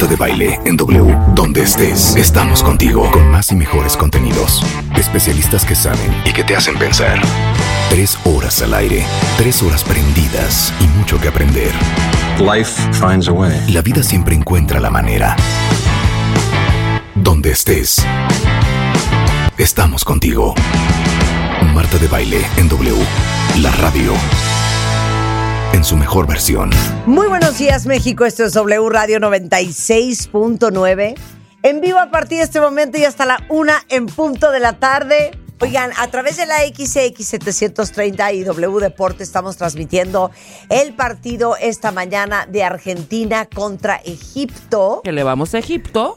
Marta de Baile en W. Donde estés, estamos contigo. Con más y mejores contenidos. Especialistas que saben y que te hacen pensar. 3 horas al aire. 3 horas prendidas y mucho que aprender. Life finds a way. La vida siempre encuentra la manera. Donde estés, estamos contigo. Marta de Baile en W. La radio en su mejor versión. Muy buenos días, México. Esto es W Radio 96.9. En vivo a partir de este momento y hasta la 1 en punto de la tarde. Oigan, a través de la XX730 y W Deporte estamos transmitiendo el partido esta mañana de Argentina contra Egipto. Que le vamos a Egipto.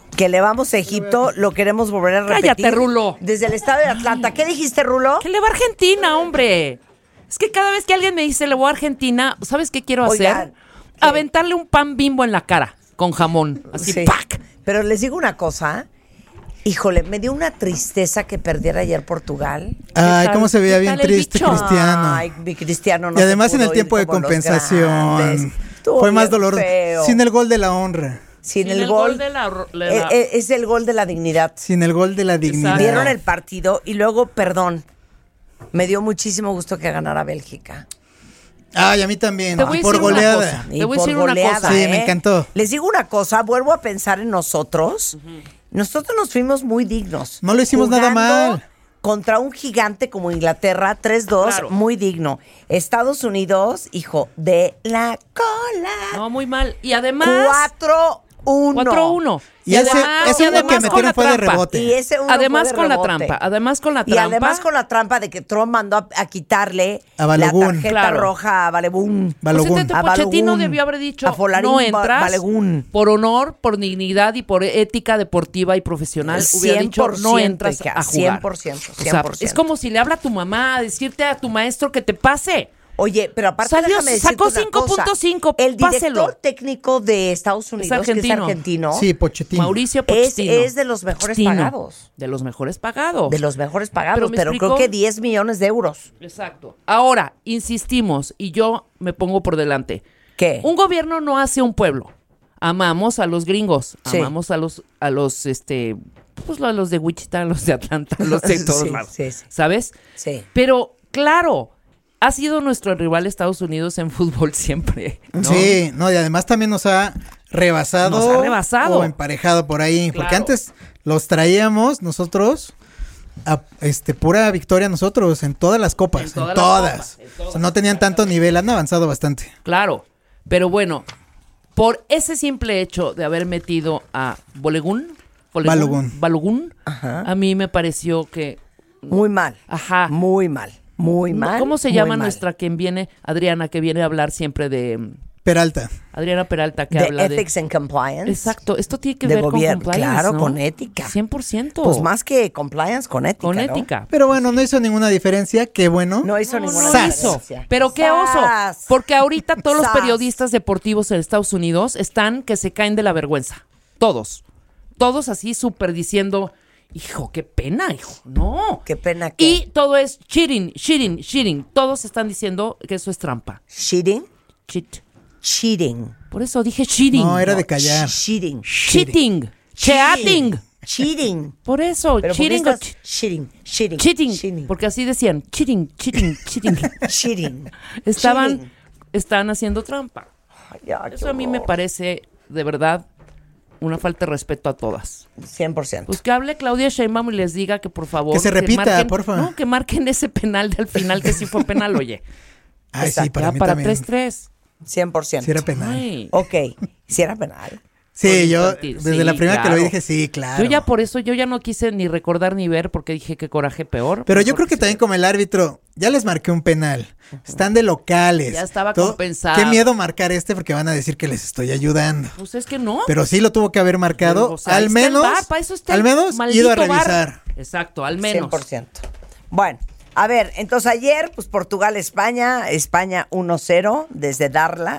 Lo queremos volver a repetir. Cállate, Rulo. Desde el estado de Atlanta. ¿Qué dijiste, Rulo? Que le va a Argentina, hombre. Es que cada vez que alguien me dice le voy a Argentina, ¿sabes qué quiero hacer? ¿Qué? Aventarle un pan Bimbo en la cara con jamón. Así, Sí. ¡pac! Pero les digo una cosa. Híjole, me dio una tristeza que perdiera ayer Portugal. Ay, cómo se veía ¿Qué bien tal el triste bicho? Cristiano. Ay, mi Cristiano no Y además se en el pudo tiempo ir de como los compensación. grandes. Estuvo Fue más bien doloroso. feo. Sin el gol de la honra. Sin el gol de la... es el gol de la dignidad. Sin el gol de la dignidad. Vieron el partido y luego, perdón, me dio muchísimo gusto que ganara Bélgica. Ay, a mí también. Te voy a Por decir una goleada. cosa. Y Te voy a por decir una goleada, cosa. Sí, me encantó. Les digo una cosa, vuelvo a pensar en nosotros. Nosotros nos fuimos muy dignos. No lo hicimos nada Jugando mal. Contra un gigante como Inglaterra, 3-2, Claro. muy digno. Estados Unidos, hijo de la cola. No, muy mal. Y además... 4-1. 4-1. Y ese uno que metieron fue de rebote. Y ese uno Además fue de con la rebote. trampa. Además con la Y trampa. además con la trampa de que Trump mandó a quitarle A la Balogun. tarjeta Claro. roja a Balogun. Balogun. A Pochettino Balogun. debió haber dicho, A Folarín no entras, Balogun. por honor, por dignidad y por ética deportiva y profesional, hubiera dicho, no entras a jugar. 100%, O sea, 100%. es como si le habla a tu mamá a decirte a tu maestro que te pase. Oye, pero aparte Salió- déjame decirte sacó una 5.5, cosa. El director páselo. técnico de Estados Unidos, que es argentino. argentino, Sí, Pochettino. Mauricio Pochettino. es de los mejores pagados. De los mejores pagados. De los mejores pagados, ¿me pero explicó? creo que 10 millones de euros. Exacto. Ahora, insistimos, y yo me pongo por delante. ¿Qué? Un gobierno no hace un pueblo. Amamos a los gringos, Sí. amamos a los pues a los de Wichita, a los de Atlanta, a los de todos Sí, lados. sí, sí. ¿Sabes? Sí. Pero, claro, ha sido nuestro rival Estados Unidos en fútbol siempre, ¿no? Sí, no, y además también nos ha rebasado. Nos ha rebasado. O emparejado por ahí. Claro. Porque antes los traíamos nosotros a pura victoria nosotros en todas las copas. En En todas las todas. copas, en O todas. sea, no tenían tanto nivel, han avanzado bastante. Claro, pero bueno, por ese simple hecho de haber metido a Balogun, Ajá. a mí me pareció que... Muy mal. Ajá. Muy mal. Muy mal. ¿Cómo se muy llama mal. nuestra quien viene, Adriana, que viene a hablar siempre de... Peralta. Adriana Peralta, que De habla Ethics and Compliance. Exacto, esto tiene que De ver gobierno, con compliance, claro, ¿no? con ética. 100%. Pues más que compliance, con ética, con ¿no? ética. Pero bueno, no hizo ninguna diferencia. Qué bueno. No hizo No, ninguna no ¡Sas! hizo. diferencia. Pero qué oso, ¡Sas! porque ahorita todos los ¡Sas! periodistas deportivos en Estados Unidos están que se caen de la vergüenza. Todos así súper diciendo, hijo, qué pena, hijo, no. Qué pena que... Y todo es cheating. Todos están diciendo que eso es trampa. Cheating. Cheating. Por eso dije cheating. No, era de callar. Cheating. Cheating. Cheating. Cheating. Por eso, Pero ¿por qué cheating o estás cheating? Cheating. cheating. Porque así decían, cheating. Cheating. Están haciendo trampa. Ay, ya, Eso qué a mí me horror. parece, de verdad, una falta de respeto a todas. 100%. Pues que hable Claudia Sheinbaum y les diga que por favor... Que se repita, marquen- porfa. No, que marquen ese penal de al final, que sí fue penal, oye. Ay, sí, Exacto. para Ya mí para también. 3-3. 100%. Sí era penal. Ay. Ok. Si era penal. Sí, yo infantil. desde Sí, la primera que lo vi claro. dije, sí, claro. Yo ya por eso, yo ya no quise ni recordar ni ver porque dije qué coraje peor. Pero yo Mejor creo que también como el árbitro, ya les marqué un penal. Están de locales. Ya estaba Todo- compensado. Qué miedo marcar porque van a decir que les estoy ayudando. Pues es que no. Pero sí lo tuvo que haber marcado. O sea, ahí al está el menos, VAR, para eso está al el menos maldito ido a VAR. revisar. Exacto, al menos. 100%. Bueno, A ver, entonces ayer, pues Portugal-España, España 1-0 desde Dallas.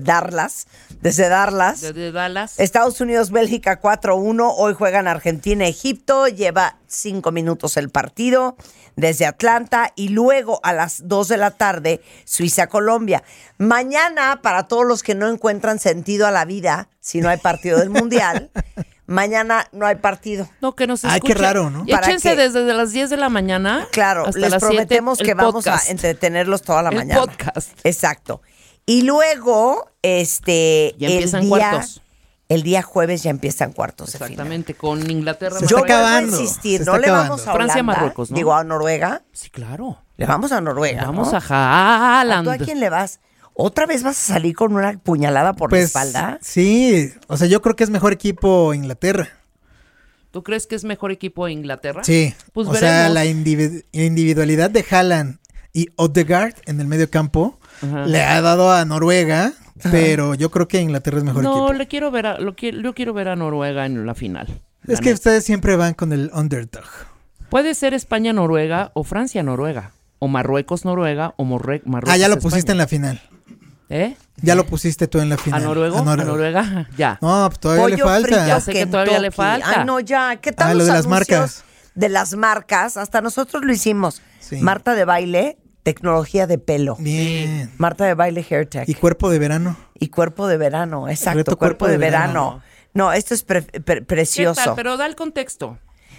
Desde Dallas. Estados Unidos-Bélgica 4-1. Hoy juegan Argentina-Egipto. Lleva 5 minutos el partido desde Atlanta. Y luego a las 2 de la tarde, Suiza-Colombia. Mañana, para todos los que no encuentran sentido a la vida, si no hay partido del Mundial, mañana no hay partido. No, que nos Ay, escuchen. qué raro, ¿no? Y échense desde las 10 de la mañana. Claro, hasta les las 7, prometemos que el vamos a podcast. entretenerlos toda la El mañana. podcast. Exacto. Y luego, Ya empiezan cuartos. El día jueves ya empiezan cuartos de final. Exactamente, con Inglaterra. Se Yo está vuelvo a acabando, insistir, se no está le acabando. vamos a Francia, Holanda, Marruecos, ¿no? digo a Noruega, Sí, claro. le vamos a Noruega, Vamos ¿no? a Haaland. ¿Tú a quién le vas? ¿Otra vez vas a salir con una puñalada por la espalda? Sí, o sea, yo creo que es mejor equipo Inglaterra. ¿Tú crees que es mejor equipo Inglaterra? Sí, Pues o sea, veremos. la individualidad de Haaland y Odegaard en el medio campo Ajá. le ha dado a Noruega, pero yo creo que Inglaterra es mejor No, equipo. yo quiero ver a Noruega en la final. Es que ustedes siempre van con el underdog. Puede ser España-Noruega o Francia-Noruega. O Marruecos-Noruega o Marruecos. Ah, ya lo pusiste en la final. ¿Eh? Ya lo pusiste tú en la final. ¿A Noruega? ¿A Noruega? Ya. No, pues todavía le Pollo falta. frito Ya sé que todavía le Kentucky. falta. Ay, no, ya. ¿Qué tal Ah, los lo de las anuncios marcas. de las marcas? Hasta nosotros lo hicimos. Sí. Marta de baile, tecnología de pelo. Bien. Marta de baile, hair tech. Y cuerpo de verano. Y cuerpo de verano, exacto, Reto cuerpo de verano. No, esto es ¿Qué precioso. tal? Pero da el contexto.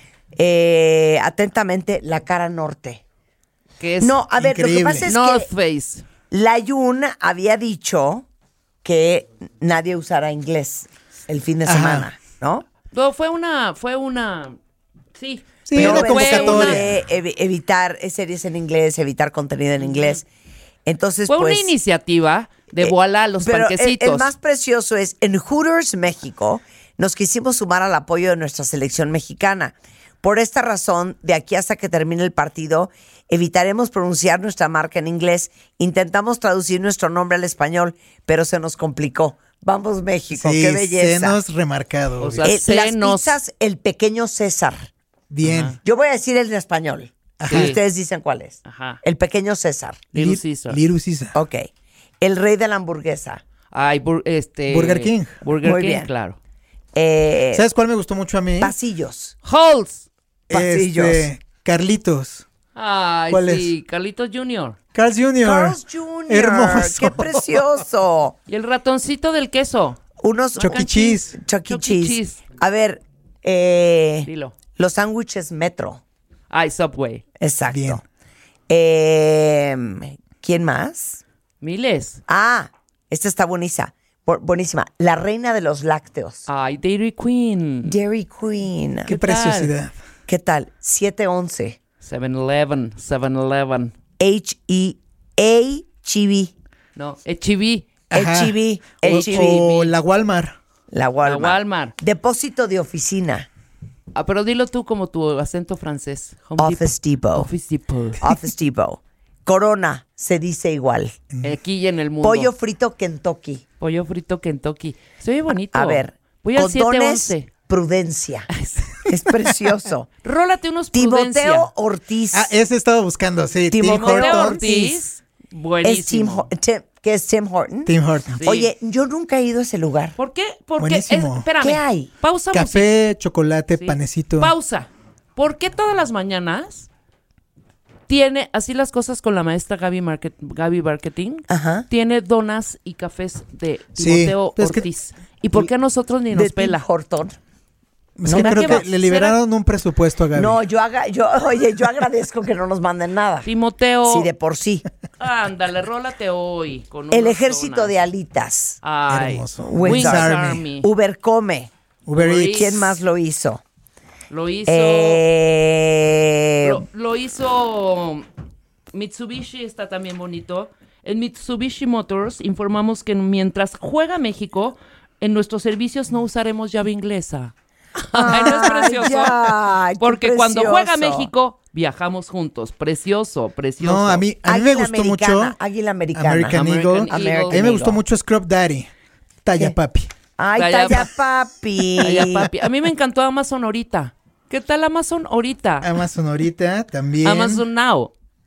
Atentamente, la cara norte. Que es No, a ver, lo que increíble. pasa es North que Face. la Yun había dicho que nadie usara inglés el fin de Ajá. semana, ¿no? No, fue una... Sí. Sí, pero una fue convocatoria. Evitar series en inglés, evitar contenido en inglés. Entonces, Fue pues... una iniciativa de voilà, los pero panquecitos. el más precioso es, en Hooters México, nos quisimos sumar al apoyo de nuestra selección mexicana. Por esta razón, de aquí hasta que termine el partido, evitaremos pronunciar nuestra marca en inglés. Intentamos traducir nuestro nombre al español, pero se nos complicó. Vamos, México, Sí, qué belleza. senos remarcados. O sea, güey. Las senos. pizzas, el pequeño César. Bien. Yo voy a decir el de español. Ajá. Y ustedes dicen cuál es. Ajá. El pequeño César. Little Caesar. Little Caesar. Ok. El rey de la hamburguesa. Ay, Burger King. Burger Muy King, bien. claro. ¿Sabes cuál me gustó mucho a mí? Pasillos. Halls. Pasillos. Carlitos. Ay, ¿Cuál sí, Carlitos Jr. Carl's Jr. Carl's Jr. Hermoso. ¡Qué precioso! Y el ratoncito del queso. Unos Chuck E. Cheese. Chuck E. Chuck E. Cheese. Cheese. A ver, Dilo. los sándwiches Metro. Ay, Subway. Exacto. Bien. ¿Quién más? Miles. Ah, esta está buenísima. La reina de los lácteos. Ay, Dairy Queen. Dairy Queen. Qué ¿Qué tal? preciosidad. ¿Qué tal? 7-11. 7-Eleven. 7-Eleven. H-E-A-H-E-B. No, HEB. Ajá. H-E-B. O H-E-B. la Walmart. La Walmart. La Walmart. Depósito de oficina. Ah, pero dilo tú como tu acento francés. Home Office Depot. Office Depot. Office Depot. Corona, se dice igual. Aquí y en el mundo. Pollo frito Kentucky. Pollo frito Kentucky. Se oye bonito. A ver, Voy al condones 7-11. Prudencia. Es precioso. Rólate unos Prudencia. Timoteo Ortiz. Ah, ese estaba buscando, sí. Timoteo Tim Timoteo Hortons. Ortiz. es Buenísimo. ¿Qué es Tim Horton? Tim Hortons. Sí. Oye, yo nunca he ido a ese lugar. ¿Por qué? Porque Buenísimo. espérame. ¿Qué hay? Pausa Café, chocolate, Sí. panecito. Pausa. ¿Por qué todas las mañanas tiene así las cosas con la maestra Gaby Marketing? Ajá. Tiene donas y cafés de Sí, Timoteo es que- Ortiz. ¿Y por qué a nosotros ni De nos Tim pela? Horton. Es No, que ¿será creo que que va- le liberaron un presupuesto a Gaby. No, yo agradezco que no nos manden nada. Timoteo. Sí, de por sí. Ándale, rólate hoy. Con El unas ejército donas. de alitas. Ay. Hermoso. Wings Wings Army. Army. Uber Come. Uber Uber Eats. Eats. ¿Quién más lo hizo? Lo hizo. Lo hizo Mitsubishi, está también bonito. En Mitsubishi Motors informamos que mientras juega México, en nuestros servicios no usaremos llave inglesa. Ay, ¿no es precioso? ya, qué Porque cuando juega precioso. México, viajamos juntos. Precioso, precioso. No, a mí me Águila gustó americana, mucho. Águila americana. American Eagle. American A American mí me gustó Eagle. mucho Scrub Daddy. Talla ¿Qué? papi. Ay, Talla talla papi. Ay, papi. A mí me encantó Amazon ahorita. ¿Qué tal Amazon ahorita? Amazon ahorita también. Amazon Now.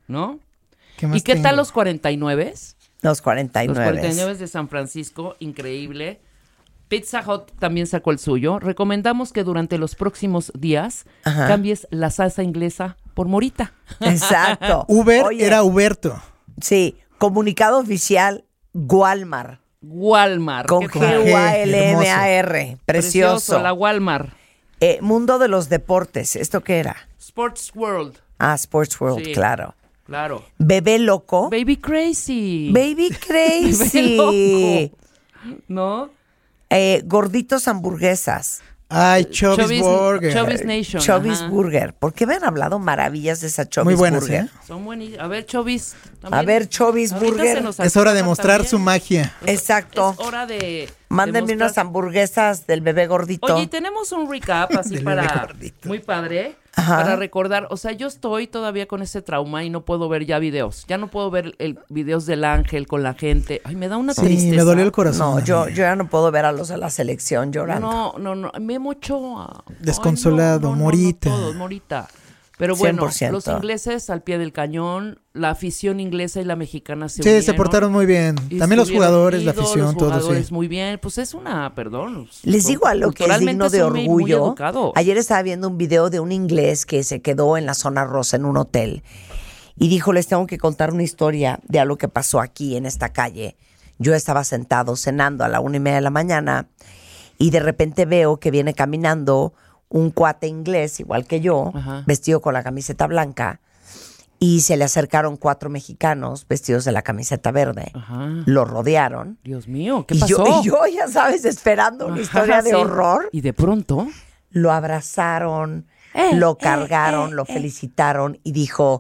¿no? ¿Qué más ¿Y qué tengo? tal los 49? Los 49. Los 49 de San Francisco, increíble. Pizza Hut también sacó el suyo. Recomendamos que durante los próximos días Ajá. cambies la salsa inglesa por morita. Exacto. Uber Oye, era Huberto. Sí, comunicado oficial, Walmart. Walmart. Con ¿qué tal? G-U-A-L-M-A-R. Precioso. La Walmart. Mundo de los deportes. ¿Esto qué era? Sports World. Ah, Sports World, Sí. claro. Claro. Bebé loco. Baby Crazy. Baby Crazy. Bebé loco. ¿No? Gorditos hamburguesas. Ay, Chubby's Burger. Chubby's Nation. Chubby's ajá. Burger. ¿Por qué me han hablado maravillas de esa Chubby's Muy buenas, Burger? ¿eh? Son buenísimos. A ver, Chubby's. A ver, Chubby's Ahorita Burger. se nos Es hora de antoja mostrar también. su magia. Exacto. Es hora de Mándenme mostrar- unas hamburguesas del bebé gordito. Oye, y tenemos un recap así Del bebé para gordito. muy padre Ajá. para recordar, o sea, yo estoy todavía con ese trauma y no puedo ver ya videos. Ya no puedo ver el videos del ángel con la gente. Ay, me da una Sí, tristeza. me dolió el corazón. No, yo ya no puedo ver a los de la selección llorando. No, Memo Ochoa. Desconsolado, Morita. Todos, Morita. Pero bueno, 100%. los ingleses al pie del cañón, la afición inglesa y la mexicana se Sí, unieron. se portaron muy bien. Y También los estuvieron jugadores, la unidos, afición, los todos, jugadores sí. muy bien. Pues es una, perdón. Les digo algo que es culturalmente digno de son muy orgullo. educados. Ayer estaba viendo un video de un inglés que se quedó en la zona rosa en un hotel y dijo, les tengo que contar una historia de algo que pasó aquí en esta calle. Yo estaba sentado cenando a la 1:30 de la mañana y de repente veo que viene caminando un cuate inglés, igual que yo, Ajá. vestido con la camiseta blanca, y se le acercaron 4 mexicanos vestidos de la camiseta verde. Ajá. Lo rodearon. Dios mío, ¿qué Y pasó? yo, ya sabes, esperando una Ajá, historia de sí. horror. Y de pronto, Lo abrazaron, lo cargaron, lo felicitaron y dijo,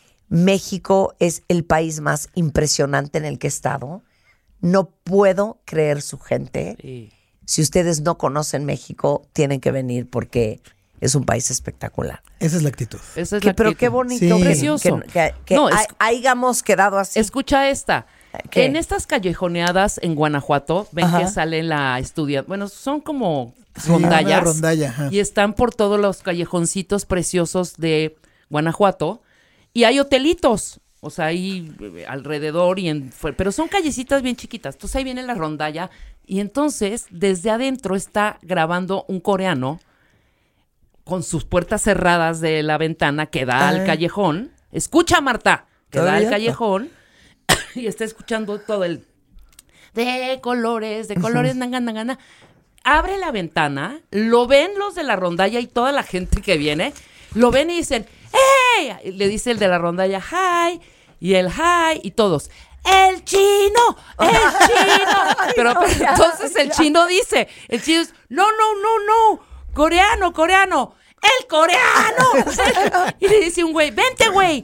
México es el país más impresionante en el que he estado. No puedo creer su gente. sí. Si ustedes no conocen México, tienen que venir porque es un país espectacular. Esa es la actitud. Esa es Que, la pero actitud. qué bonito Sí. que, Precioso. que No, hayamos quedado así. Escucha esta. ¿Qué? En estas callejoneadas en Guanajuato, ven Ajá. que sale la estudiante. Bueno, son como Sí, una rondallas. rondalla, ajá. Y están por todos los callejoncitos preciosos de Guanajuato. Y hay hotelitos. O sea, ahí alrededor pero son callecitas bien chiquitas. Entonces ahí viene la rondalla. Y entonces, desde adentro está grabando un coreano con sus puertas cerradas de la ventana que da al callejón. Escucha, Marta, que da al ¿Todavía? callejón. Y está escuchando todo el de colores, nangana. Abre la ventana, lo ven los de la rondalla y toda la gente que viene, lo ven y dicen, ¡hey! Y le dice el de la rondalla, ¡hi! Y el ¡hi! Y todos, ¡el chino! ¡El chino! Pero entonces el chino dice, no, coreano, ¡el coreano! Y le dice un güey, ¡vente, güey!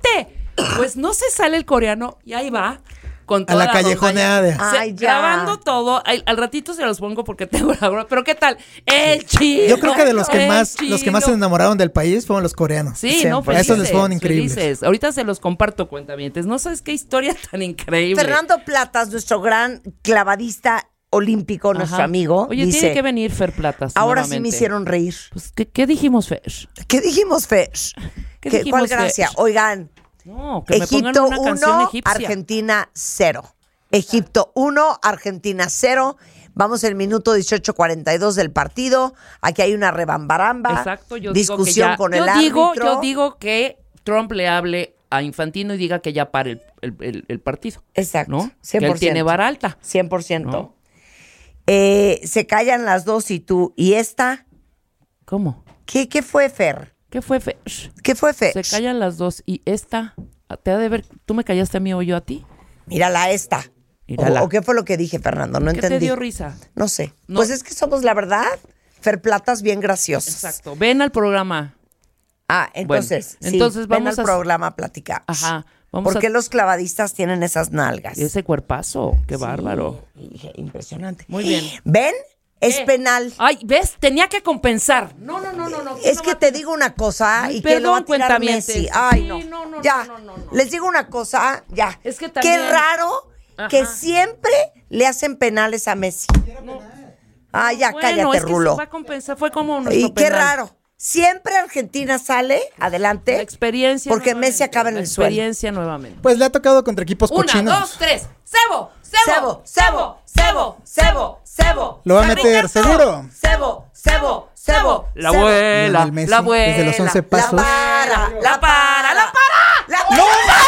Pues no se sale el coreano y ahí va. Con toda la callejoneada. rondalla. Ay, ya. Grabando todo. Al ratito se los pongo porque tengo la broma. Pero ¿qué tal? El chino. Yo creo que de los que el más se chino. enamoraron del país fueron los coreanos. Sí, no, Siempre. felices. Esos les fueron increíbles. Felices. Ahorita se los comparto, cuentavientes. No sabes qué historia tan increíble. Fernando Platas, nuestro gran clavadista olímpico, Ajá. nuestro amigo, Oye, dice, tiene que venir Fer Platas. ahora sí nuevamente. me hicieron reír. Pues, ¿qué dijimos, Fer? ¿Qué dijimos, Fer? ¿Qué ¿Cuál dijimos, gracia? Fer? Oigan, No, que me pongan Egipto una canción 1, egipcia. Argentina 0. Egipto 1, Argentina 0. Vamos en minuto 18:42 del partido. Aquí hay una rebambaramba. Exacto, yo discusión digo que ya, con el yo árbitro. digo que Trump le hable a Infantino y diga que ya pare el partido. Exacto, ¿No? 100%. Que él tiene vara alta. 100%. ¿No? Se callan las dos y tú. ¿Y esta? ¿Cómo? ¿Qué fue, Fer? ¿Qué fue, Fer? ¿Qué fue, Fer? Se callan las dos y esta, te ha de ver, ¿tú me callaste a mí o yo a ti? Mírala esta. Mírala. ¿O qué fue lo que dije, Fernando? No ¿Qué entendí. te dio risa? No sé. No. Pues es que somos, la verdad, Fer Platas bien graciosos. Exacto. Ven al programa. Ah, entonces, Bueno, sí, entonces ven vamos al a- programa, platicamos. Ajá. Vamos ¿Por qué a... los clavadistas tienen esas nalgas? Ese cuerpazo, qué bárbaro. Impresionante. Muy bien. ¿Ven? Es ¿Qué? penal. Ay, ¿ves? Tenía que compensar. No. Es que te digo una cosa Ay, y que lo va a perdón, tirar cuentavientes. Messi. Ay, Sí, no. no, Ya. no. Les digo una cosa, ya. Es que Qué también- raro Ajá. que siempre le hacen penales a Messi. Ah, ya, Bueno, cállate, es que Rulo. se va a compensar. Fue como nuestro Y qué penal. raro. siempre Argentina sale adelante. La experiencia Porque nuevamente, Messi acaba en la el suelo. experiencia nuevamente. Pues le ha tocado contra equipos 1, cochinos. 2, 3. ¡Cebo! ¡Cebo! Cebo, Cebo, Cebo, Cebo, Cebo. Lo va a meter, seguro. Cebo, Cebo, Cebo. La Cebo. abuela, Lionel Messi, la abuela. desde los 11 La pasos. para, la para, la para. La ¡No!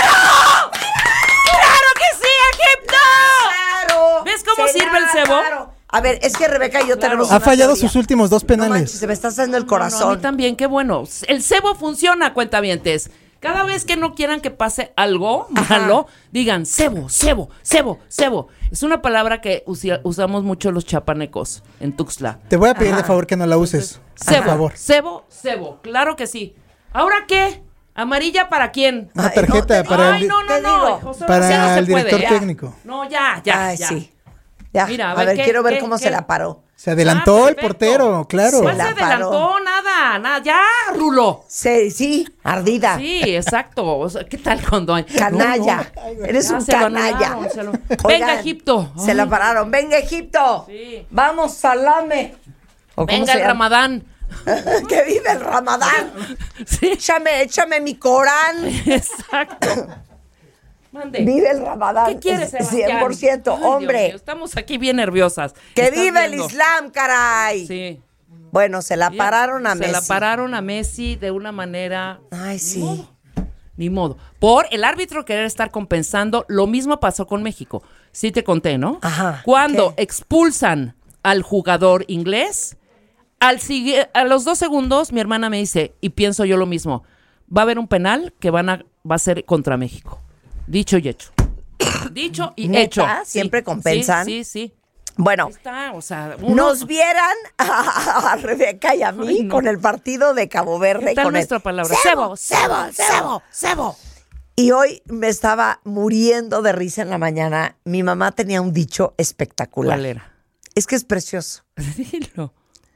¡Claro que sí, Egipto! Claro. ¿Ves cómo Se sirve la el cebo? paro. A ver, es que Rebeca y yo tenemos Ha una fallado teoría. sus últimos 2 No penales. manches, se me está haciendo el No, a corazón. mí también, qué bueno. El cebo funciona, cuentavientes. Cada vez que no quieran que pase algo malo, digan cebo, cebo, cebo, cebo. Es una palabra que usamos mucho los chapanecos en Tuxtla. Te voy a pedir de favor que no la uses. Por Cebo, favor. cebo, cebo. Claro que sí. ¿Ahora qué? ¿Amarilla para quién? Una Ay, tarjeta no, te para digo, el, Ay, no, te no, digo. no. José, para así no se el director puede, ya. técnico. No, ya. Ay, ya. sí. Ya, Mira, a ver, ¿qué- quiero ver qué- cómo qué? se la paró. Se adelantó el perfecto. portero, claro. ¿Cuál Se se la paró. adelantó? Nada. Ya, Rulo. Sí, ardida. Sí, exacto. O sea, ¿qué tal con Doña? Canalla. Eres Ya un se lo canalla. anularon, se lo- Oigan, Venga, Egipto. Se la Ay. pararon. Venga, Egipto. Sí. Vamos, salame. ¿O cómo Venga se el llama? Ramadán. Que vive el Ramadán. Sí, Échame mi Corán. exacto. Mande. Vive el Ramadán. ¿Qué quieres, Sebastián? 100%, Ay, Dios hombre. mío, estamos aquí bien nerviosas. Que ¿Estás vive el viendo? Islam, caray. Sí. Bueno, se la pararon a Se Messi. la pararon a Messi de una manera... Ay, sí. Ni modo. Por el árbitro querer estar compensando, lo mismo pasó con México. Sí te conté, ¿no? Ajá. Cuando ¿Qué? expulsan al jugador inglés, a los 2 segundos mi hermana me dice, y pienso yo lo mismo, va a haber un penal que va a ser contra México. Dicho y hecho. Dicho y ¿Neta? hecho. ¿Siempre compensan? Sí. Bueno, Ahí está, o sea, uno- nos vieran a Rebeca y a mí Ay, no. con el partido de Cabo Verde. ¿Qué tal con nuestra el palabra? Cebo, Cebo, cebo, cebo, cebo. Y hoy me estaba muriendo de risa en la mañana. Mi mamá tenía un dicho espectacular. ¿Cuál era? Es que es precioso. Dilo.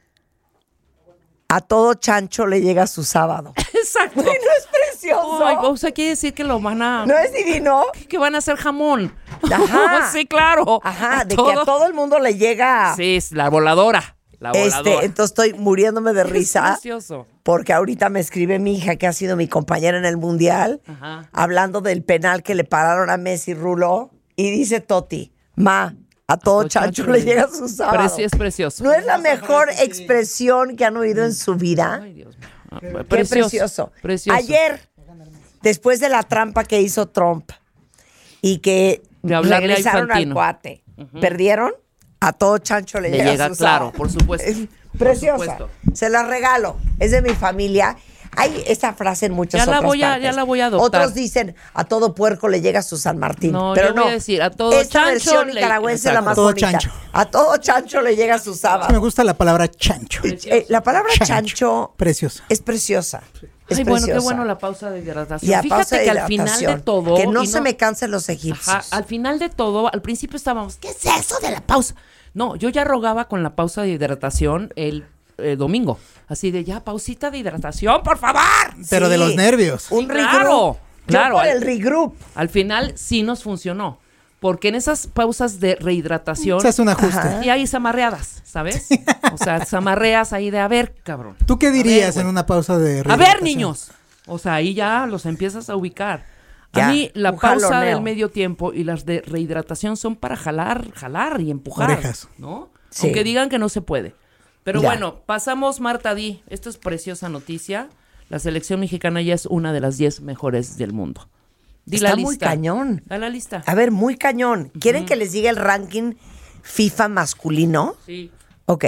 A todo chancho le llega su sábado. Exacto. ¿No es precioso? Ay, o sea, quiere decir que lo van a... ¿No es divino? que van a hacer jamón. Ajá. Sí, claro. Ajá, de que a todo el mundo le llega. Sí, es la voladora. La voladora. Entonces estoy muriéndome de Es risa. precioso. Porque ahorita me escribe mi hija, que ha sido mi compañera en el Mundial, Ajá. hablando del penal que le pararon a Messi, Rulo, y dice Toti, ma, a todo chancho le llega su sábado. Es precioso. ¿No es la mejor expresión que han oído en su vida? Ay, Dios mío. Qué precioso. Precioso. Ayer, después de la trampa que hizo Trump y que De hablarle a regresaron al Infantino. cuate, ¿perdieron? A todo chancho le, Le llega llega, su claro, sábado. por supuesto. Es Por preciosa. supuesto. Se la regalo. Es de mi familia. Hay esa frase en muchas Ya la otras voy a- partes. ya la voy a adoptar. Otros dicen, a todo puerco le llega su San Martín. No, pero yo no. voy a decir, a todo Esta chancho versión le- nicaragüense es la Exacto. más A todo bonita. chancho. A todo chancho le llega su Sí, me sábado. gusta la palabra chancho. La palabra chancho Preciosa. es preciosa. Es Ay, bueno, qué preciosa. bueno la pausa de hidratación. Y a Fíjate pausa de que al final hidratación, de todo... que no y se me cansen los egipcios. Ajá, al final de todo, al principio estábamos, ¿qué es eso de la pausa? No, yo ya rogaba con la pausa de hidratación el domingo. Así de, ya, pausita de hidratación, por favor. Pero de los nervios. Un Sí, regroup. claro, claro. Yo por el regroup. Al final sí nos funcionó. Porque en esas pausas de rehidratación... Se hace un ajuste. Y hay zamarreadas, ¿sabes? O sea, zamarreas ahí de, a ver, cabrón. ¿Tú qué dirías güey. en una pausa de A ver, rehidratación? niños. O sea, ahí ya los empiezas a ubicar. Ya, a mí la un pausa jaloneo. del medio tiempo y las de rehidratación son para jalar y empujar. Orejas. ¿No? Sí. Aunque digan que no se puede. Pero Ya. bueno, pasamos, Marta Di. Esto es preciosa noticia. La selección mexicana ya es una de las 10 mejores del mundo. Di Está la muy lista. cañón. Da la lista. A ver, muy cañón. ¿Quieren que les diga el ranking FIFA masculino? Sí. Ok.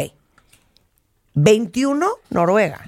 21, Noruega.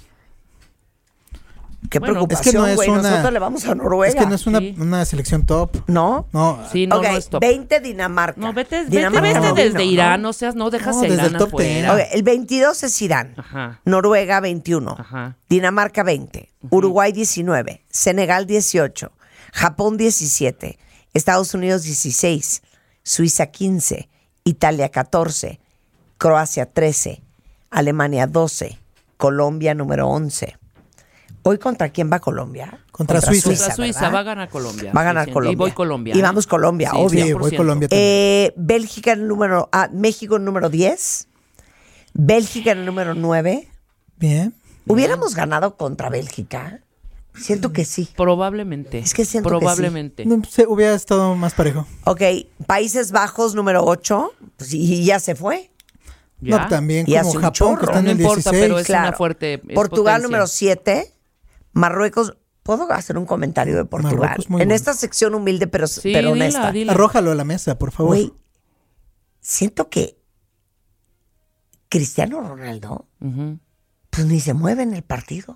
Qué Bueno, preocupación, es que no es güey. una- Nosotros le vamos a Noruega. Es que no es Sí. una selección top. ¿No? No. Sí, no, Ok, no es top. 20, Dinamarca. No, vete Dinamarca no desde vino, Irán, ¿no? no seas, no dejas No, a desde Irán el top afuera. Ok, el 22 es Irán. Ajá. Noruega 21. Ajá. Dinamarca 20. Uruguay 19. Senegal 18. Japón 17. Estados Unidos 16. Suiza 15. Italia 14. Croacia 13. Alemania 12. Colombia número 11. ¿Hoy contra quién va Colombia? Contra Suiza. Contra Suiza, ¿verdad? va a ganar Colombia. Va a ganar 100%. Colombia. Y voy Colombia. Y vamos Colombia, Sí, obvio. Sí, voy 100%. Colombia también. Bélgica en el número... México en el número 10. Bélgica en el número 9. Bien. ¿Hubiéramos ganado contra Bélgica? Siento que sí. Probablemente. Es que siento que sí. Probablemente. No, hubiera estado más parejo. Ok, Países Bajos número 8, pues, y ya se fue. ¿Ya? No, también Y hace como un Japón, chorro. que está en No el importa, 16. pero es una fuerte. es Portugal potencia. número 7, Marruecos. ¿Puedo hacer un comentario de Portugal? Marruecos, muy en bueno. esta sección humilde pero Dila, honesta. dila. Arrójalo a la mesa, por favor. Güey, siento que Cristiano Ronaldo Ujú. pues ni se mueve en el partido.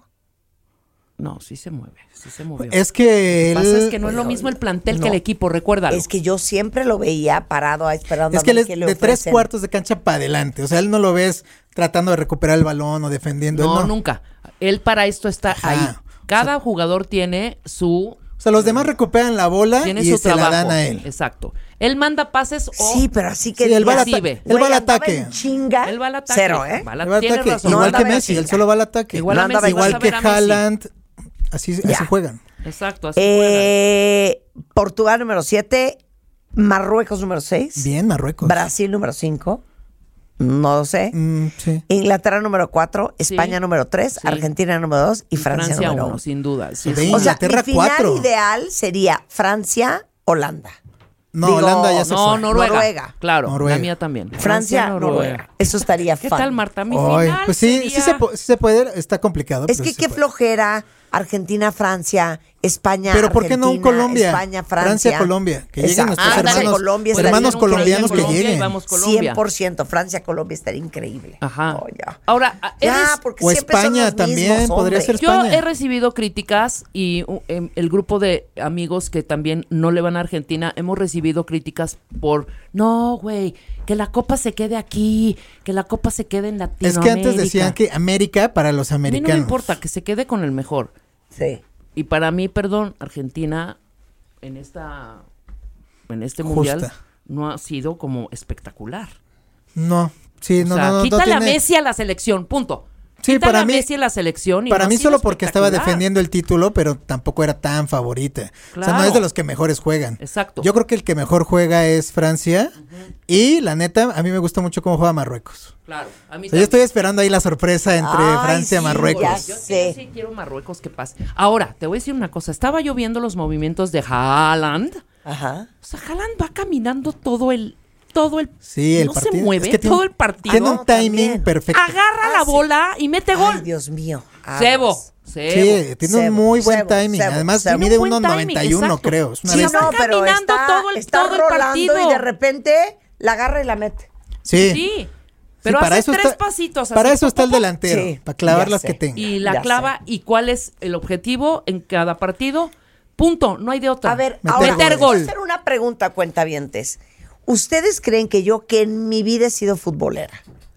No, sí se mueve. Sí se movió. Es que Lo que pasa es él, que no es lo mismo el plantel no. que el equipo, recuérdalo. Es que yo siempre lo veía parado ahí esperando es a que él ver es qué le de 3 ofrecen. cuartos de cancha para adelante. O sea, él no lo ves tratando de recuperar el balón o defendiendo. No, él no. nunca. Él para esto está Ajá. ahí. Cada jugador tiene su O sea, los demás recuperan la bola y su se trabajo. la dan a él. Exacto. Él manda pases o Sí, pero así que Sí, él va al digas, recibe. Él va al güey, andaba ataque. en chinga. él va al ataque. Cero, ¿eh? Va al Él va al tienes ataque. razón. No Igual andaba que en Messi, él chinga. solo va al ataque. Igual No a Messi, andaba en vas a Igual que ver a Messi. Haaland. Así Ya. juegan. Exacto, así juegan. Portugal número 7, Marruecos número 6, Bien, Marruecos. Brasil número 5, no lo sé, Sí. Inglaterra número 4, España Sí. número 3, Sí. Argentina número 2 y Francia, número 1. 1, sin duda. Sí, De sí. O sea, Inglaterra, mi final 4. ideal sería Francia-Holanda. No, Digo, Holanda ya se No, fue. Noruega. Claro, Noruega. la mía también. Francia-Noruega. Eso estaría ¿Qué fun. tal, Marta? Mi Ay, final pues sí, sería- sí se puede, está complicado. Es pero que sí se qué puede. flojera Argentina-Francia, España, Pero ¿por qué no un Argentina, Colombia? España, Francia. Francia-Colombia. Que lleguen Exacto. nuestros Ándale, hermanos, Colombia estaría hermanos increíble. colombianos que Colombia y lleguen. vamos Colombia. 100%. Francia-Colombia estaría increíble. Ajá. Oh, ya. Ahora, Ya, porque O siempre son España los también, mismos, podría hombre. ser yo España. he recibido críticas y el grupo de amigos que también no le van a Argentina, hemos recibido críticas por, no, güey, que la copa se quede aquí, que la copa se quede en Es Latinoamérica. que antes decían que América para los A mí no me americanos. importa, que se quede con el mejor. Sí. Y para mí, perdón, Argentina en este Justa. mundial no ha sido como espectacular. No, sí, O no, sea, no, no. quítale a tiene- Messi a la selección, punto. Sí, Quítale para a mí- Messi a la selección y Para no ha mí sido solo porque estaba espectacular. defendiendo el título, pero tampoco era tan favorita. O sea, no Claro. es de los que mejores juegan. Exacto. Yo creo que el que mejor juega es Francia. Y la neta, a mí me gusta mucho cómo juega Marruecos. Claro, a mí O sea, yo estoy esperando ahí la sorpresa entre Ay, Francia y sí, Marruecos. ya Yo sé. sí quiero Marruecos que pase. Ahora, te voy a decir una cosa. Estaba yo viendo los movimientos de Haaland. Ajá. O sea, Haaland va caminando todo el Sí, el no partido. se mueve es que tiene- todo el partido. Tiene un No, timing también. perfecto. Agarra la sí. bola y mete Ay, gol. Dios mío. Cebo. Aguas. Sí, tiene un Cebo, muy buen cebo, timing. cebo, Además, cebo. mide Tiene un buen 1.91, timing, exacto. creo. Es una Sí, bestia. no, pero caminando está, todo el- está todo el rolando partido. y de repente la agarra y la mete. Sí. Sí. Pero para hace eso tres está- pasitos. Para así, eso está el pop, pop, delantero. Sí, Para clavar ya las sé. que tenga. y la Ya clava. ¿Y cuál es el objetivo en cada partido? Punto. No hay de otra. A ver, Meter ahora goles. voy a hacer una pregunta, cuentavientes. ¿Ustedes creen que yo, que en mi vida he sido futbolera,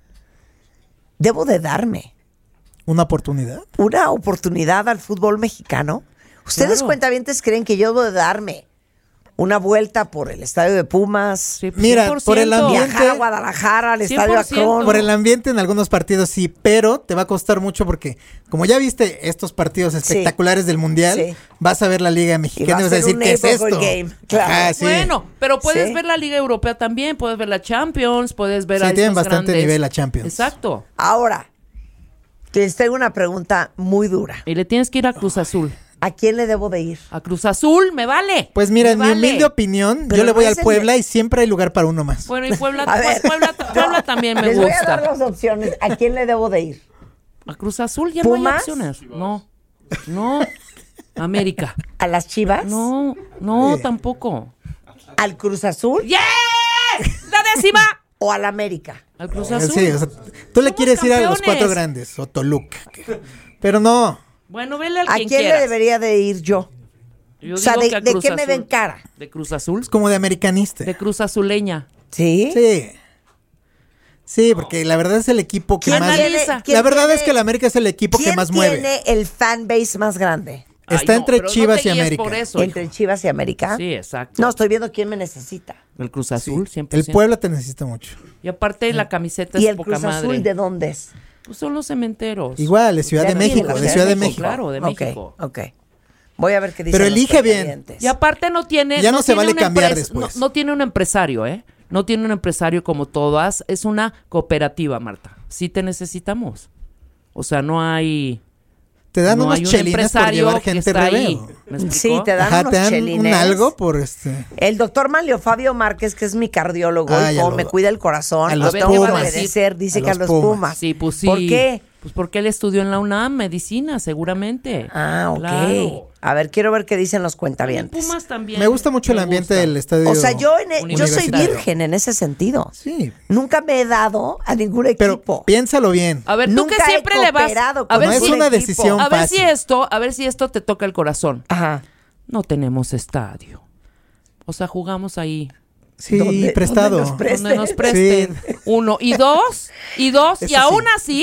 debo de darme Una oportunidad. una oportunidad al fútbol mexicano? ¿Ustedes, Claro. cuentavientes, creen que yo debo de darme una vuelta por el estadio de Pumas, Sí, Mira, 100%. por el ambiente- viajar a Guadalajara, al estadio 100%. Akron? Por el ambiente en algunos partidos sí, pero te va a costar mucho porque como ya viste estos partidos espectaculares del Mundial, Sí. vas a ver la Liga Y Mexicana va y a vas a ser decir, un ¿qué es neighborhood esto? game, claro. Ajá, sí. Bueno, pero puedes Sí. ver la Liga Europea también, puedes ver la Champions, puedes ver Sí, a tienen estos bastante grandes. nivel la Champions. Exacto. Ahora, les tengo una pregunta muy dura. Y le tienes que ir a Cruz Azul. ¿A quién le debo de ir? A Cruz Azul, me vale. Pues mira, Me en mi vale. humilde opinión, Pero yo le no voy es al el Puebla de- y siempre hay lugar para uno más. Bueno, y Puebla, A ver. Puebla también me Les voy a dar gusta. las opciones. ¿A quién le debo de ir? A Cruz Azul ya no hay ¿Pumas? opciones. No. América. ¿A las Chivas? No, tampoco. ¿Al Cruz Azul? ¡Yes! ¡La décima! ¿O al América? Al Cruz Azul. Sí, o sea, tú le Somos quieres ir a los campeones. 4 grandes, o Toluca. Pero no, Bueno, vele al ¿A quien quién quieras. le debería de ir yo? Yo O sea, digo que a ¿de Cruz qué me Azul. ven cara? ¿De Cruz Azul? es como de americanista. De Cruz Azuleña. ¿Sí? Sí. Sí, porque la verdad es el equipo que ¿Quién más... analiza? quién La verdad tiene- es que el América es el equipo que ¿Quién más mueve. tiene el fan base más grande? Está entre pero Chivas te y guíes América. por eso, ¿Entre hijo. Chivas y América? Sí, exacto. No, estoy viendo quién me necesita. El Cruz Azul, 100%. El Puebla te necesita mucho. Y aparte la camiseta ¿Y es el poca Cruz madre. Azul de dónde es? Pues son los cementeros. Igual, de Ciudad de aquí, México, en la de Ciudad de México. Claro, de Ok, México. ok. Voy a ver qué dice. Pero elige bien. Y aparte no tiene... Ya no se tiene vale un cambiar no, después. no tiene un empresario, ¿eh? No tiene un empresario como todas. Es una cooperativa, Marta. Sí te necesitamos. O sea, no hay... Te dan no unos hay un chelines por empresario llevar que gente está ahí. reveo. ¿Me explicó? Sí, te dan Ajá, unos te dan un chelines. algo por El doctor Manlio Fabio Márquez, que es mi cardiólogo, Ah, y ya como lo- me cuida el corazón, a los los tengo que Pumas. obedecer, dice A que a los los Pumas. Pumas. Sí, pues sí. ¿Por qué? Pues porque él estudió en la UNAM, medicina, seguramente. Ah, ok. Claro. A ver, quiero ver qué dicen los En cuentavientes. Pumas también. Me gusta mucho el me ambiente gusta. del estadio. O sea, yo soy universitario. virgen en ese sentido. Sí, Nunca me he dado a ningún pero equipo. piénsalo bien. A ver, tú Nunca que he siempre le vas... cooperado A con ver, No es ningún una equipo. decisión a ver fácil. si esto te toca el corazón. Ajá. No tenemos estadio. O sea, jugamos ahí. Sí, ¿Dónde- prestado. dónde nos presten? Donde nos presten. Sí. Uno. Y dos. Y Eso aún sí.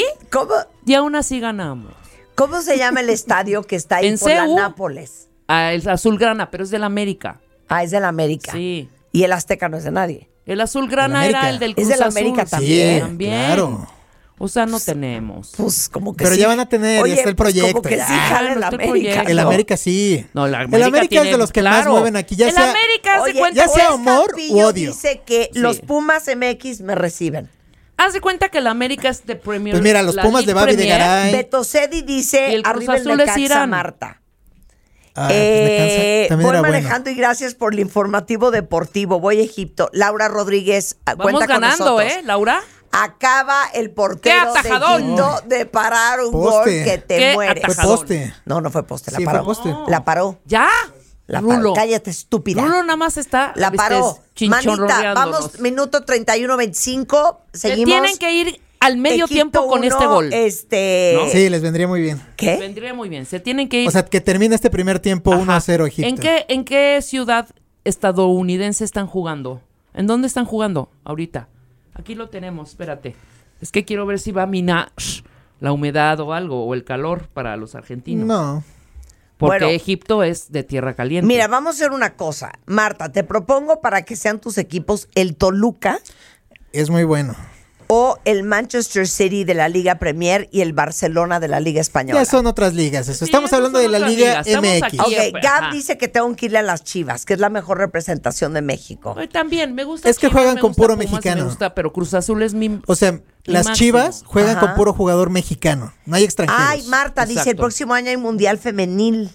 así ganamos. ¿Cómo se llama el estadio que está ahí En por la CU. Nápoles? Ah, el azulgrana, pero es del América. Ah, es del América. Sí. Y el Azteca no es de nadie. El azulgrana Del América. era el del Es Cruz del Azul. América Sí, también. claro. O sea, no tenemos. Pues como que Pero sí. ya van a tener, Oye, ya está el pues, proyecto, como que ya. sí jala el No, está el América. proyecto. El ¿no? América sí. No, el el América América tiene- es de los que claro. más mueven aquí. Ya El sea, América, haz de Oye, cuenta ya sea Luis amor u Campillo odio. dice que Sí. los Pumas MX me reciben. Haz de cuenta que el América es de Premier. Pues mira, los la Pumas League de Babi de Premier. Garay. Beto Cedi Y dice el Cruz arriba el Azul es Necaxa, Irán. Marta. Ah, también Voy era bueno. manejando y gracias por el informativo deportivo. Voy a Egipto. Laura Rodríguez, Vamos cuenta con ganando, nosotros. Laura? Acaba el portero ¡Qué de atajadón! Egipto de parar un Poste. gol que te ¡Qué mueres. Fue atajadón! poste. No fue poste, la Sí, paró. fue poste. La paró. ¿Ya? La paró. Rulo. Cállate, estúpida. Rulo nada más está. La paró. Manita, chinchorreándonos. vamos, minuto 31-25. Se Seguimos. tienen que ir al medio Egipto tiempo con 1, este gol. ¿No? Sí, les vendría muy bien. ¿Qué? Vendría muy bien. Se tienen que ir. O sea, que termine este primer tiempo Ajá. 1-0 Egipto. ¿En qué ciudad estadounidense están jugando? ¿En dónde están jugando ahorita? Aquí lo tenemos, espérate. Es que quiero ver si va a minar la humedad o algo, o el calor para los argentinos. No. Porque Bueno. Egipto es de tierra caliente. Mira, vamos a hacer una cosa. Marta, te propongo para que sean tus equipos el Toluca Es muy bueno. o el Manchester City de la Liga Premier y el Barcelona de la Liga Española. Ya son otras ligas. Eso. Sí, Estamos esas hablando son de la otras Liga ligas. Estamos MX. aquí. Ok, Ajá. Gab dice que tengo que irle a las Chivas, que es la mejor representación de México. Ay, también, me gusta. Es que Chivas, juegan me con gusta puro Pumas y mexicano. Me gusta, pero Cruz Azul es mi. O sea, las máximo. Chivas juegan Ajá. con puro jugador mexicano. No hay extranjeros. Ay, Marta dice, el Exacto. próximo año hay Mundial Femenil.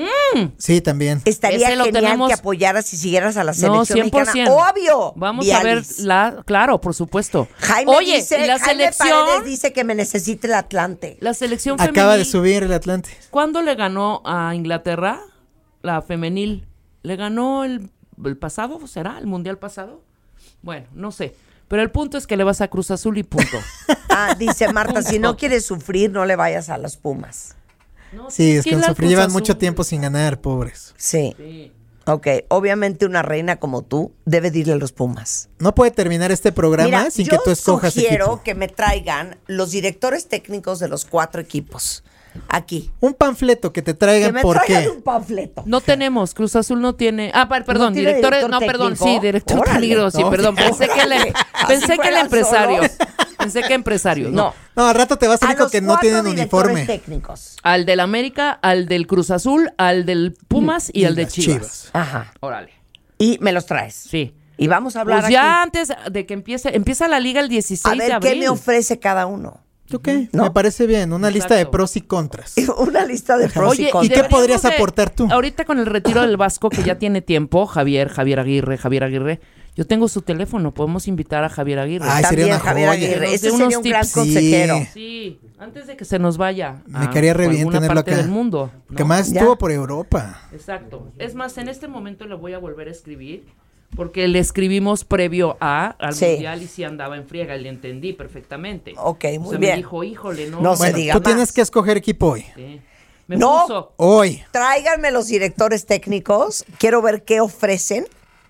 Sí, también. Estaría Ese lo genial tenemos- que apoyaras y siguieras a la No, selección 100%. mexicana. ¡Obvio! Vamos a ver Bialis. claro, por supuesto. Jaime Oye, dice, y la Jaime selección, Paredes dice que me necesita el Atlante. la selección Acaba de femenil, subir el Atlante. ¿cuándo le ganó a Inglaterra? La femenil. ¿Le ganó el pasado? ¿Será? ¿El mundial pasado? Bueno, no sé. Pero el punto es que le vas a Cruz Azul y punto. Ah, dice Marta, si no Punto. quieres sufrir, no le vayas a los Pumas. No, Sí, es que que la sufrí. Cruz Llevan Azul. mucho tiempo sin ganar, pobres. Sí. Sí. Ok, obviamente una reina como tú debe de irle a los Pumas. No puede terminar este programa Mira, sin yo que tú escojas sugiero equipo. que me traigan los directores técnicos de los 4 equipos. Aquí. Un panfleto que te Que traigan me por traigan qué. un panfleto. No tenemos, Cruz Azul no tiene. Ah, perdón, tiene directores, director no, perdón, técnico. sí, director Órale. técnico, sí, No, perdón. Pensé que órale. Así pensé que el fuera empresario. solo. Pensé que empresario. No. No, al rato te vas a A salir con los que no 4 tienen directores uniforme. técnicos. Al del América, al del Cruz Azul, al del Pumas y al de las Chivas. Ajá. Órale. Y me los traes. Sí. Y vamos a hablar Pues ya aquí. antes de que empieza la liga el 16 A de ver, abril. ¿qué me ofrece cada uno? Ok, ¿No? me parece bien. Una lista de Exacto. pros y contras. Una lista de pros Oye, y ¿y contras. qué deberíamos podrías aportar tú? Ahorita con el retiro del Vasco, que ya tiene tiempo, Javier Aguirre. Yo tengo su teléfono, podemos invitar a Javier Aguirre. Ay, sería También una Javier joya. Aguirre. Que nos Ese dé sería unos un gran tips. consejero. Sí. Sí, antes de que se nos vaya. Me caería re bien alguna tenerlo parte acá. del mundo. ¿no? Que más Ya. estuvo por Europa. Exacto. Es más, en este momento le voy a volver a escribir, porque le escribimos previo al Sí. mundial y sí andaba en friega, y le entendí perfectamente. Ok, O muy sea, bien. me dijo, híjole, no. No se Bueno, diga tú más. tienes que escoger equipo hoy. Sí. Me No. puso. Hoy. Tráiganme los directores técnicos. Quiero ver qué ofrecen.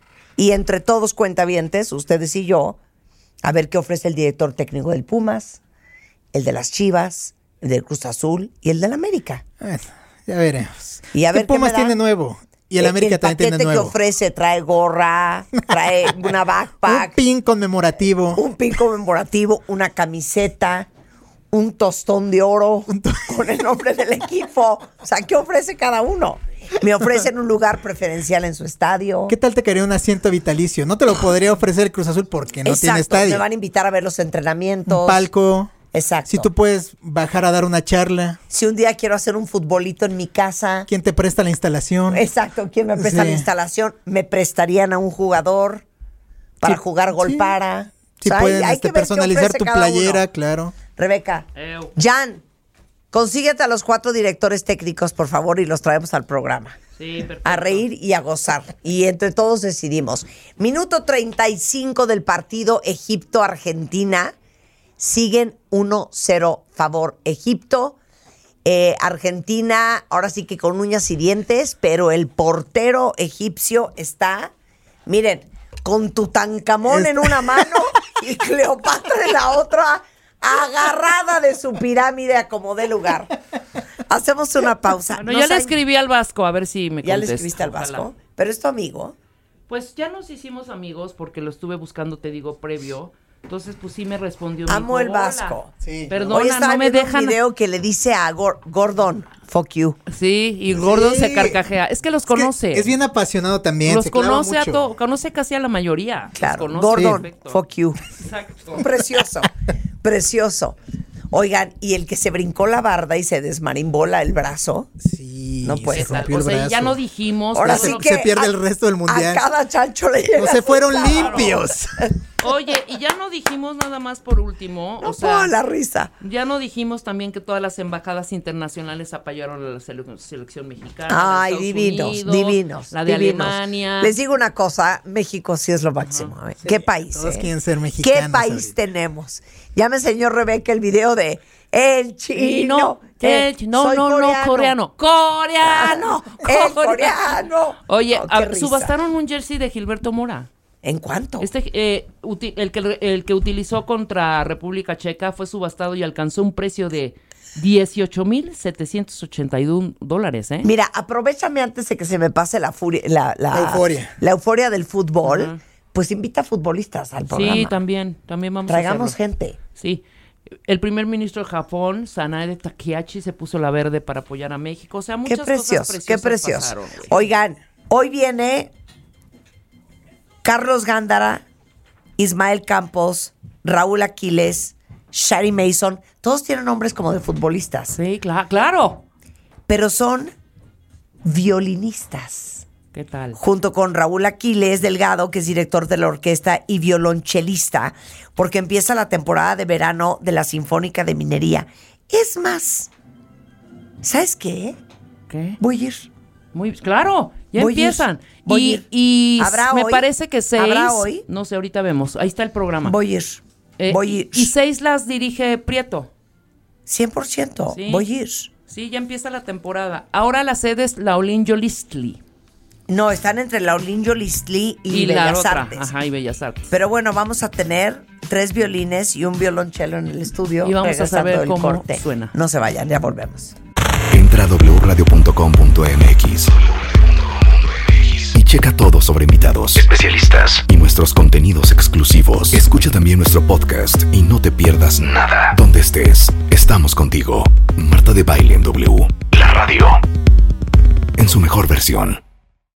Y entre todos cuentavientes, ustedes y yo, a ver qué ofrece el director técnico del Pumas, el de las Chivas, el del Cruz Azul y el del América. Bueno, ya veremos. Y a ¿Qué ver qué Pumas me dan? tiene nuevo? Y el América también tiene paquete que nuevo. ofrece trae gorra, trae una Un backpack, pin conmemorativo. un pin conmemorativo, una camiseta, un tostón de oro con el nombre del equipo. O sea, ¿qué ofrece cada uno? Me ofrecen un lugar preferencial en su estadio. ¿Qué tal te quedaría un asiento vitalicio? No te lo podría ofrecer el Cruz Azul porque no tiene Exacto, estadio. me van a invitar a ver los entrenamientos. Un palco. Exacto. Si tú puedes bajar a dar una charla. Si un día quiero hacer un futbolito en mi casa. ¿Quién te presta la instalación? Exacto, ¿quién me presta la instalación? Me prestarían a un jugador para jugar gol para. Si pueden hay que ver qué personalizar ofrece tu cada playera, uno. claro. Rebeca, Jan, consíguete a los 4 directores técnicos, por favor, y los traemos al programa. Sí, perfecto. A reír y a gozar. Y entre todos decidimos. Minuto 35 del partido Egipto-Argentina. Siguen 1-0 favor Egipto. Argentina, ahora sí que con uñas y dientes, pero el portero egipcio está, miren, con Tutankamón en una mano y Cleopatra en la otra, agarrada de su pirámide a como dé lugar. Hacemos una pausa. Bueno, ya le escribí al Vasco, a ver si me contesta. ¿Ya le escribiste al Vasco? Ojalá. ¿Pero es tu amigo? Pues ya nos hicimos amigos porque lo estuve buscando, te digo, previo. Entonces, pues sí me respondió. Me Amo dijo, el "Hola". Vasco. Sí. Perdona, Hoy estaba no me viendo dejan. un video que le dice a Gordon, fuck you. Sí, y Gordon Sí. se carcajea. Es que los conoce. Es bien apasionado también. Los se clava conoce a mucho. todos, conoce casi a la mayoría. Los Claro, conoce Gordon, perfecto. fuck you. Exacto. Precioso, precioso. Oigan, y el que se brincó la barda y se desmarimbola el brazo. Sí, No puede se ser. rompió el O sea, brazo. ya no dijimos. Ahora todo sí lo- que se pierde el resto del mundial. A cada chancho le llega. No se su fueron sábado. limpios. Oye, y ya no dijimos nada más por último. No o sea, puedo la risa. ya no dijimos también que todas las embajadas internacionales apoyaron a la selección mexicana. Ay, de Estados divinos, Unidos, divinos. La de divinos. Alemania. Les digo una cosa, México sí es lo máximo. ¿eh? ¿Qué país? Todos eh? quieren ser mexicanos. ¿Qué país ahorita. tenemos? Ya me enseñó Rebeca el video de El Chino. No, soy coreano. ¡Coreano! El coreano. Oye, Oh, qué risa. subastaron un jersey de Gilberto Mora. ¿En cuánto? El que utilizó contra República Checa fue subastado y alcanzó un precio de $18,781, ¿eh? Mira, aprovechame antes de que se me pase la furia, la euforia. La euforia del fútbol. Ajá. Pues invita a futbolistas al programa. Sí, también vamos Traigamos a hacerlo. gente. Sí. El primer ministro de Japón, Sanae Takehashi, se puso la verde para apoyar a México. O sea, muchas Qué precioso, cosas qué preciosas precioso. pasaron, güey. Oigan, hoy viene Carlos Gándara, Ismael Campos, Raúl Aquiles, Shari Mason. Todos tienen nombres como de futbolistas, Sí, claro. pero son violinistas. ¿Qué tal? Junto con Raúl Aquiles Delgado, que es director de la orquesta y violonchelista, porque empieza la temporada de verano de la Sinfónica de Minería. Es más, ¿sabes qué? ¿Qué? Voy a ir. Muy claro, ya Voy a ir, empiezan. voy a ir. Y ¿Habrá me hoy? parece que 6. ¿Habrá hoy? No sé, ahorita vemos. Ahí está el programa. Voy a ir. Voy a ir. Y 6 las dirige Prieto. 100%. Sí. Voy a ir. Sí, ya empieza la temporada. Ahora la sede es Laolin Yolistli. No, están entre Laolin Yolistli y la Bellas otra. Artes. Ajá, y Bellas Artes. Pero bueno, vamos a tener 3 violines y un violonchelo en el estudio. Y vamos a regresando saber del cómo corte. suena. No se vayan, ya volvemos. Entra a wradio.com.mx y checa todo sobre invitados, especialistas y nuestros contenidos exclusivos. Escucha también nuestro podcast y no te pierdas nada. Donde estés, estamos contigo. Marta de Baile en W. La radio. En su mejor versión.